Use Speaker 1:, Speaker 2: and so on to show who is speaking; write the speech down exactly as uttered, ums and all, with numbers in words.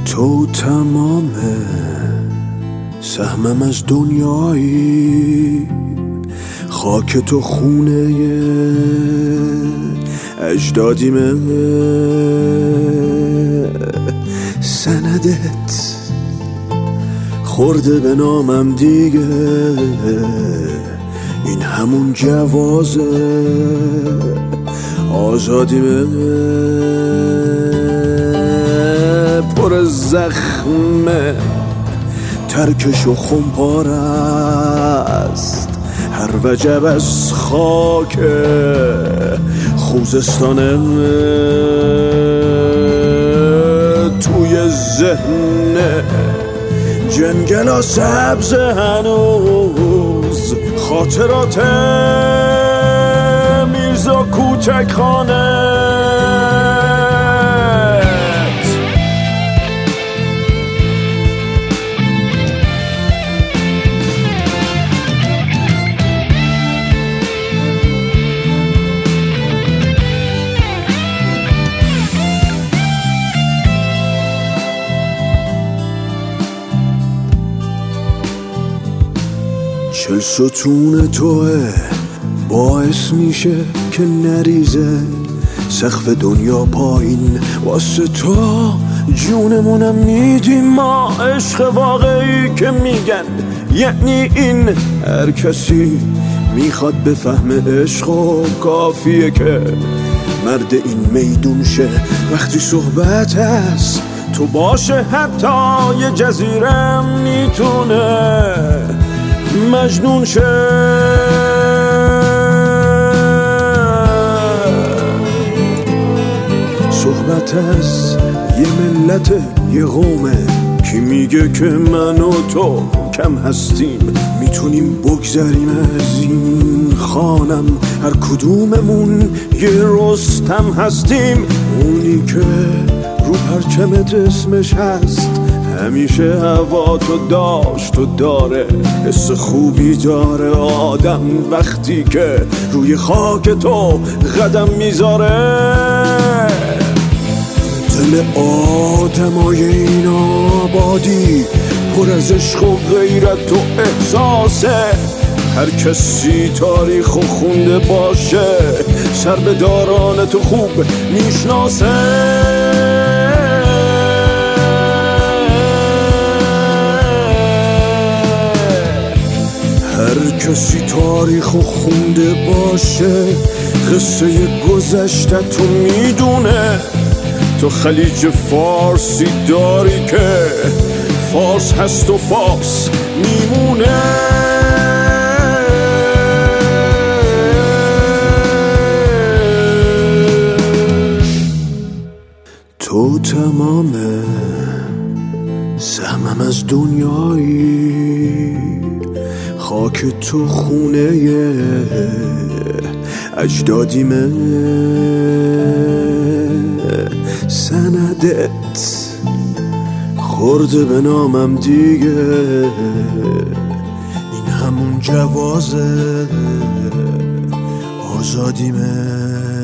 Speaker 1: تو تمام سهمم از دنیایی، خاک تو خونه اجدادیمه، سندت خورده به نامم دیگه، این همون جوازه آزادیمه، پر زخمه ترکش و خمپار است، هر وجب از خاک خوزستانه، توی ذهن جنگلا سبز هنوز خاطرات میرزا کوچک خانه. چل ستون توه باعث میشه که نریزه سقف دنیا پایین، واسه تو جونمونم میدیم ما، عشق واقعی که میگن یعنی این. هر کسی میخواد بفهم عشق و کافیه که مرد این میدون شه، وقتی صحبت هست تو باشه حتی یه جزیره میتونه مجنون شه. صحبت از یه ملت یه قومه، کی میگه که من و تو کم هستیم، میتونیم بگذریم از این خانم، هر کدوممون یه رستم هستیم، اونی که رو پرچمت اسمش هست، همیشه هوا تو داشت و داره، حس خوبی داره آدم وقتی که روی خاک تو قدم میذاره. دل آدمای این آبادی پر از عشق و غیرت و احساسه، هر کسی تاریخ و خونده باشه سر به داران تو خوب میشناسه. هر کسی تاریخ و خونده باشه قصه گذشته تو میدونه، تو خلیج فارسی داری که فارس هست و فارس میمونه. تو تمام سهمم از دنیایی، خاک تو خونه اجدادیمه، سندت خورده به نامم دیگه، این همون جوازه آزادیمه.